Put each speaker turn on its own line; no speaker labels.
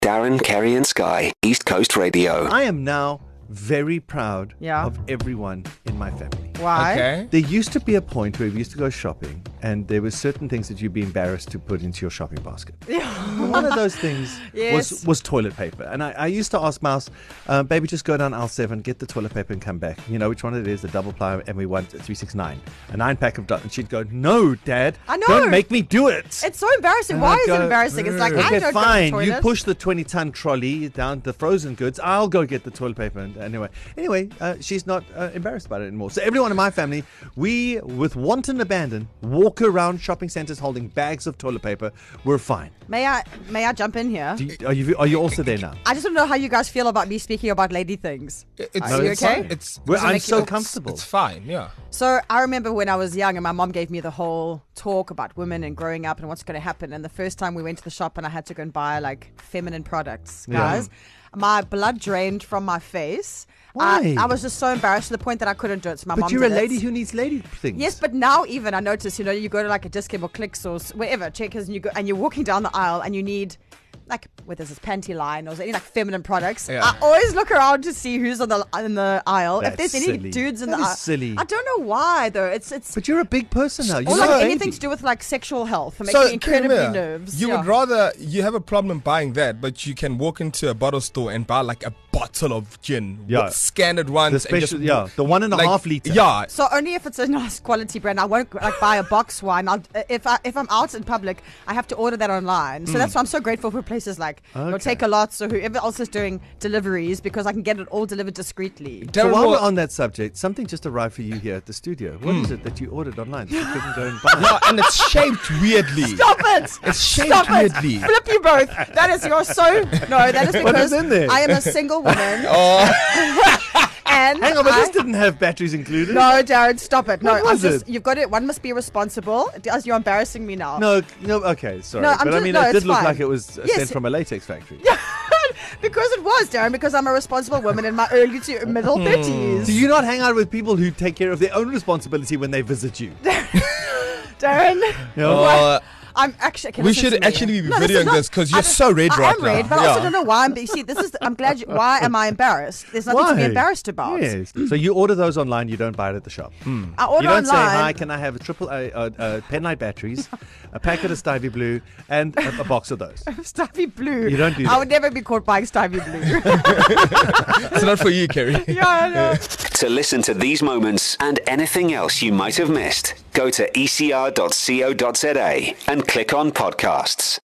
Darren, Kerry and Sky, East Coast Radio.
I am now very proud
Yeah.
of everyone in my family.
Why?
Okay.
There used to be a point where we used to go shopping and there were certain things that you'd be embarrassed to put into your shopping basket. One of those things
Yes.
was toilet paper. And I used to ask Mouse, baby, just go down aisle 7, get the toilet paper and come back. You know which one it is, the double ply, and we want 369. A 9-pack of and she'd go, no, Dad.
I know.
Don't make me do it.
It's so embarrassing.
And
Why
I'd
is it
go,
embarrassing? It's like, I
Okay,
don't
fine.
go to the
You
toilet.
push the 20-ton trolley down the frozen goods. I'll go get the toilet paper. And anyway, she's not embarrassed about it anymore. So everyone in my family, we, with wanton abandon, walk around shopping centers holding bags of toilet paper. We're fine.
May I jump in here?
Are you also there now?
I just want to know how you guys feel about me speaking about lady things.
It's,
Are you
it's
okay?
fine. It's
I'm
make
so
you-
comfortable.
It's fine. Yeah.
So I remember when I was young and my mom gave me the whole talk about women and growing up and what's going to happen. And the first time we went to the shop and I had to go and buy like feminine products, guys, my blood drained from my face.
Why?
I was just so embarrassed to the point that I couldn't do it. So my
But
mom
you're a
did
lady
it.
who needs lady things.
Yes, but now even I notice, you go to like a Dis-Chem or Clicks or wherever, Checkers, and you're walking down the aisle and you need like whether it's panty line or any like feminine products.
Yeah.
I always look around to see who's in the aisle.
That's
if there's any
silly.
dudes in
That
the
is
aisle,
silly.
I don't know why though. It's
But you're a big person now.
or
You're
like
not a
anything
baby.
to do with like sexual health. It makes
So,
me incredibly
Kemia,
nervous.
you would rather you have a problem buying that, but you can walk into a bottle store and buy like a bottle of gin,
Yeah.
scanned once,
The special,
and just
the 1.5 liter.
Yeah,
So only if it's a nice quality brand. I won't like buy a box wine. If I'm out in public, I have to order that online. So that's why I'm so grateful for places like Take a Lot, so whoever else is doing deliveries, because I can get it all delivered discreetly.
So
Darren
while
will-
we're on that subject, something just arrived for you here at the studio. What is it that you ordered online that you couldn't go and buy?
yeah, and it's shaped weirdly.
Stop it!
It's shaped
Stop it!
weirdly.
Flip you both. That is you're so no. That is
What
because
is in there?
I am a single woman. And
Hang on, but
I-
this didn't have batteries included.
No, Darren, stop it. No,
What was it?
You've got it. One must be responsible. As you're embarrassing me now.
No, okay, sorry.
No, I'm
but I
just-
mean,
no,
it did
it's
look
fine.
like it was
Yes,
sent from a latex factory.
Because it was, Darren, because I'm a responsible woman in my early to middle 30s.
Do you not hang out with people who take care of their own responsibility when they visit you?
Darren?
You know?
What? I'm actually. Okay,
We
listen
should
to me.
actually be
No,
videoing
not-
this 'cause you're
I don't-
so red
I
right
am red,
now.
but I also
Yeah.
don't know why. You see, I'm glad. Why am I embarrassed? There's nothing to be
Why?
embarrassed about.
Yes. So you order those online, you don't buy it at the shop.
I order
You don't say,
online.
hi, can I have a penlight batteries, a packet of Stevie Blue, and a box of those?
Stevie Blue.
You don't do
I
that.
would never be caught buying Stevie Blue.
It's not for you, Kerry.
Yeah, I know.
To listen to these moments and anything else you might have missed, go to ecr.co.za and click on podcasts.